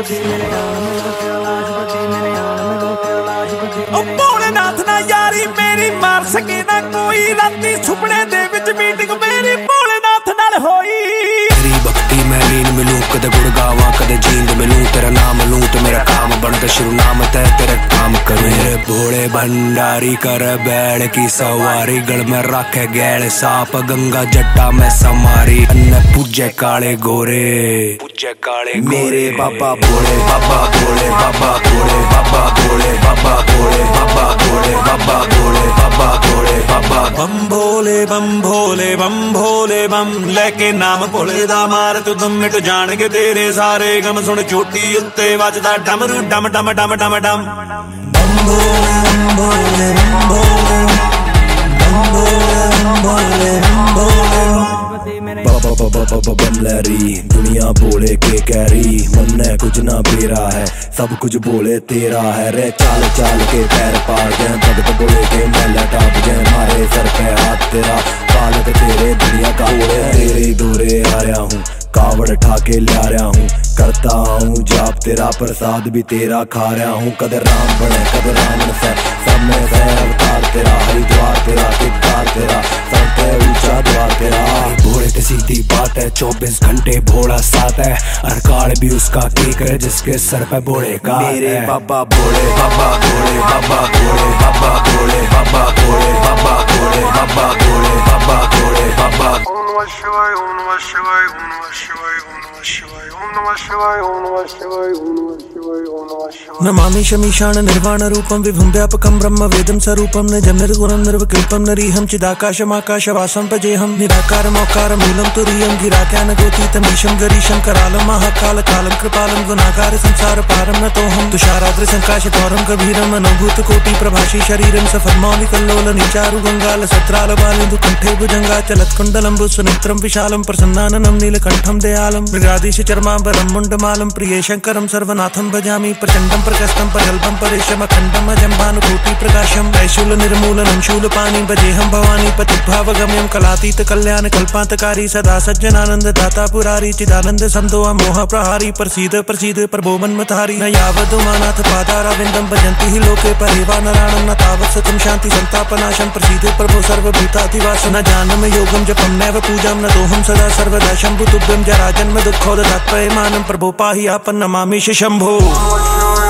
भोलेनाथ ना यारी मेरी मार सके ना कोई, राती सुपने दे विच मीटिंग मेरी भोलेनाथ नाल होई। तेरी भक्ति मैं लीन मिलूं, कदे गुड़ गावां कदे जींद मिलूं, तेरा नाम लूं तो मेरा काम बन के शुरू नाम तय तेरे काम करूं। मेरे भोले भंडारी कर बैल की सवारी, गल में रखे गैल साप गंगा जट्टा में समारी। अन्य पूजे काले गोरे पूजे काले मेरे बाबा भोले, बाबा भोले, बाबा भोले, बाबा भोले, बाबा भोले, बाबा भोले, बाबा भोले, बाबा भोले, बाबा बम भोले बम भोले बम भोले बम, लेके नाम भोले दा मार तू दम मिट जान के तेरे सारे गम। सुन चोटी उत्ते वजदा डमरू डम डम डम डम डम। बम भोले बम भोले बम भोले बम भोले बम भोले बम भोले बम लहरी दुनिया बोले के कैरी, मन है कुछ ना बेरा है सब कुछ बोले तेरा है रे। चाल चाल के पैर पार गए भगत बोले के मैला टाप गए, मारे सर पे हाथ तेरा पालक तेरे दुनिया का बोले। तेरे दूरे आ रहा हूँ कावड़ ठाके ला रहा हूँ, करता हूँ जाप तेरा प्रसाद भी तेरा खा रहा हूँ। कदर राम बने कदर रावण से सब में से अवतार तेरा, हरिद्वार तेरा किरदार तेरा सबसे ऊंचा द्वार तेरा। भोले ते सीधी बात है 24 घंटे भोला साथ है, हर काल भी उसका केक है जिसके सर पे भोले का मेरे बाबा भोले, बाबा भोले, बाबा भोले, बाबा भोले, बाबा भोले, बाबा भोले, बाबा भोले, बाबा भोले, बाबा। ओम नमः शिवाय ओम नमः शिवाय ओम नमः शिवाय ओम नमः शिवाय ओम नमः शिवाय ओम नमः शिवाय ओम नमः शिवाय ओम नमः शिवाय। नमामि शमीशान निर्वाण रूपम विभुं व्यापकं ब्रह्म वेदं स्वरूपं निजं निर्गुणं निर्विकल्पं नरीहं चिदाकाशमाकाशवासं भजेहं निराकारमोकार मूलं तुरीयं गिराज्ञानगोतीतमीशं गरीशं करालं महाकाल कालं कृपालं गुणागार संसार पारं नतोऽहं तुषाराद्र संकाशतौरं गभीरं अनुभूतकोटि प्रभाषी शरीरं सफलमौलिकल्लोल नीचारु गंगाल सत्राल बालेन्दु कंठे भुजंगा चलत्कुण्डलं सुनेत्रं विशालं प्रसन्नाननं नीलकण्ठं दयालं मृगाधीश चर्माम्बरं मुण्डमालं प्रिये शंकरं सर्वनाथं भजामि प्रचण्डं प्रकस्तं प्रगल्भं परेशमखण्डं अजम्बानुभूति प्रकाशं त्रैशूल निर्मूलनं शूलपाणिं भजेहं भवानी पतिभावगम्यं कलातीत कल्याण कल्पान्तकारी सदा सज्जनानंद दाता पुरारी चिदानंद संतो मोह प्रहारी प्रसीद प्रसीद प्रभो मन्मथारी। न यावद् मानाथ पादारविन्दं भजन्ति हि लोके परेवा नराणं न तावत् सतं शान्ति संतापनाशं प्रसीद प्रभो सर्वभूताधिवास। न जानम योगं जपं नैव पूजां नतोऽहं सदा सर्वदा शम्भु तुभ्यं जराजन्म दुःखोदतात्पर्यमानं प्रभो पाहि आपन्नमामि शम्भो।